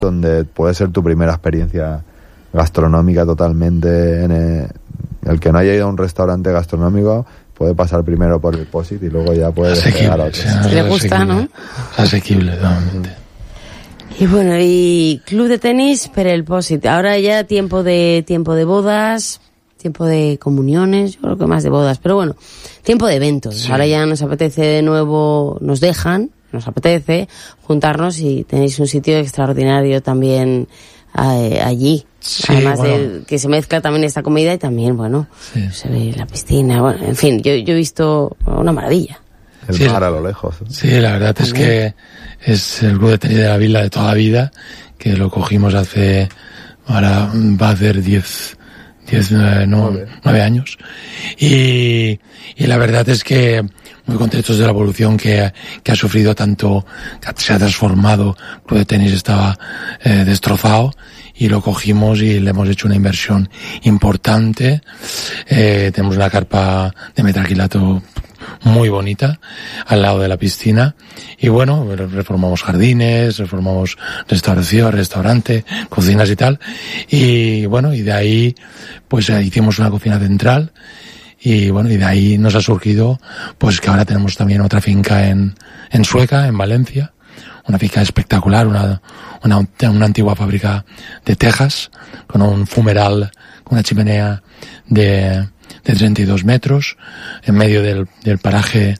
donde puede ser tu primera experiencia gastronómica totalmente. El que no haya ido a un restaurante gastronómico puede pasar primero por el POSIT y luego ya puede llegar a otro. Si le gusta, ¿no? Es asequible, totalmente. Y bueno, y club de tenis, pero el POSIT. Ahora ya tiempo de bodas, tiempo de comuniones, yo creo que más de bodas, pero bueno, tiempo de eventos. Sí. Ahora ya nos apetece de nuevo, nos apetece juntarnos y tenéis un sitio extraordinario también allí. Sí, además de que se mezcla también esta comida y también, bueno, se ve la piscina, bueno, en fin, yo he visto una maravilla. El mar a lo lejos. Sí, la verdad es que es el club de tenis de la vila de toda la vida, que lo cogimos ahora va a hacer 9 años. Y la verdad es que muy contentos de la evolución que ha sufrido tanto, que se ha transformado. El club de tenis estaba destrozado y lo cogimos y le hemos hecho una inversión importante. Tenemos una carpa de metacrilato muy bonita al lado de la piscina y bueno, reformamos jardines, reformamos restaurante, cocinas y tal, y bueno, y de ahí pues hicimos una cocina central y bueno, y de ahí nos ha surgido pues que ahora tenemos también otra finca en Sueca, en Valencia, una finca espectacular, una antigua fábrica de tejas con un fumeral, con una chimenea de 32 metros en medio del paraje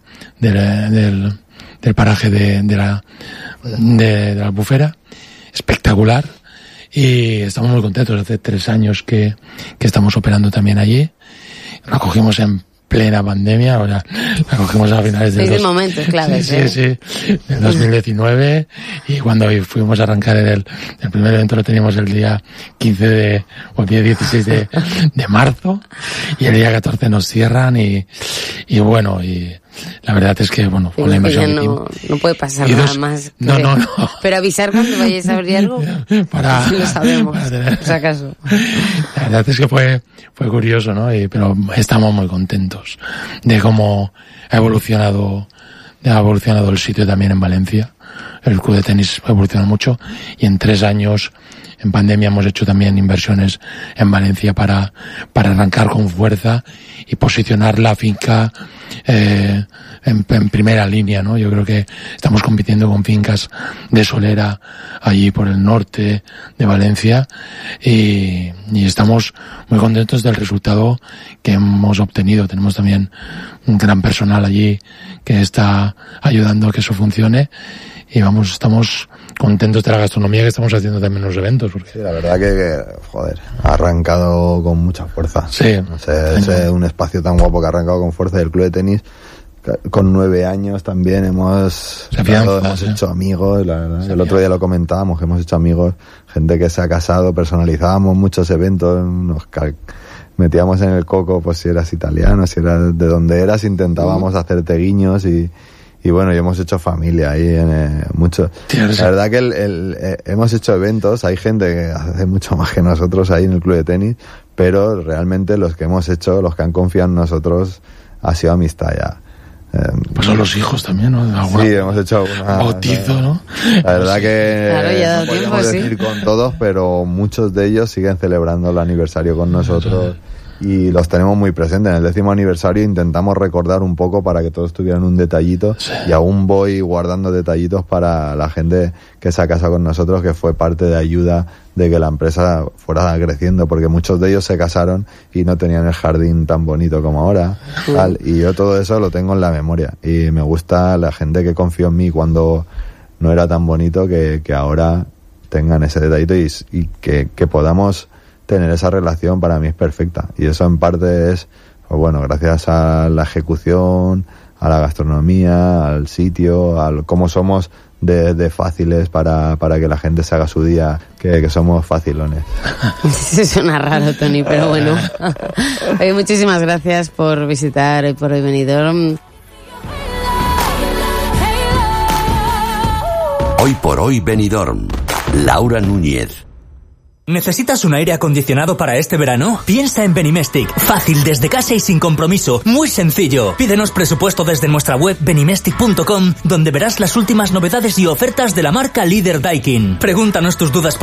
del paraje de la Albufera, espectacular, y estamos muy contentos. Hace 3 años que estamos operando también allí. Lo cogimos en plena pandemia, o sea, la cogimos a finales del momentos claves, sí, en 2019, y cuando fuimos a arrancar el primer evento lo teníamos el día 15 o el día 16 de marzo, y el día 14 nos cierran, y bueno, y la verdad es que, bueno, con la inversión no puede pasar nada más. No. Pero avisar cuando vayáis a abrir algo, si lo sabemos, por si acaso. La verdad es que fue curioso, ¿no? Pero estamos muy contentos de cómo ha evolucionado el sitio también en Valencia. El club de tenis ha evolucionado mucho y en 3 años en pandemia hemos hecho también inversiones en Valencia para arrancar con fuerza y posicionar la finca en primera línea, ¿no? Yo creo que estamos compitiendo con fincas de solera allí por el norte de Valencia y estamos muy contentos del resultado que hemos obtenido. Tenemos también un gran personal allí que está ayudando a que eso funcione y estamos contentos de la gastronomía que estamos haciendo también en los eventos. Porque... Sí, la verdad que ha arrancado con mucha fuerza. Sí. No sé, es un espacio tan guapo que ha arrancado con fuerza. El club de tenis, con 9 años también hemos hecho amigos, la verdad. El otro día lo comentábamos, que hemos hecho amigos, gente que se ha casado, personalizábamos muchos eventos, nos metíamos en el coco, pues si eras italiano, si eras de donde eras, intentábamos hacerte guiños y bueno, y hemos hecho familia ahí mucho. La verdad que hemos hecho eventos, hay gente que hace mucho más que nosotros ahí en el club de tenis, pero realmente los que hemos hecho, los que han confiado en nosotros, ha sido amistad ya. Pues son los hijos también, ¿no? Sí, hemos hecho alguna bautizo, ¿no? La verdad que claro, ya no podemos decir con todos, pero muchos de ellos siguen celebrando el aniversario con nosotros. Y los tenemos muy presentes. En el 10º aniversario intentamos recordar un poco para que todos tuvieran un detallito, y aún voy guardando detallitos para la gente que se ha casado con nosotros, que fue parte de ayuda de que la empresa fuera creciendo, porque muchos de ellos se casaron y no tenían el jardín tan bonito como ahora, tal, y yo todo eso lo tengo en la memoria y me gusta la gente que confió en mí cuando no era tan bonito, que ahora tengan ese detallito y que podamos tener esa relación. Para mí es perfecta, y eso en parte es, pues bueno, gracias a la ejecución, a la gastronomía, al sitio, a cómo somos de fáciles para que la gente se haga su día, que somos facilones. Suena raro, Toni, pero bueno. Oye, muchísimas gracias por visitar Hoy por Hoy Benidorm. Hoy por Hoy Benidorm, Laura Núñez. ¿Necesitas un aire acondicionado para este verano? Piensa en Benimestic. Fácil, desde casa y sin compromiso. Muy sencillo. Pídenos presupuesto desde nuestra web benimestic.com, donde verás las últimas novedades y ofertas de la marca líder Daikin. Pregúntanos tus dudas